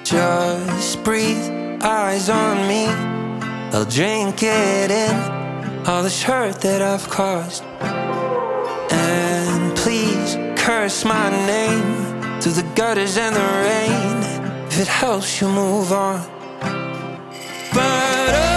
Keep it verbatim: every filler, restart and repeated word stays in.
Just breathe, eyes on me. I'll drink it in, all this hurt that I've caused. And please curse my name through the gutters and the rain, if it helps you move on. But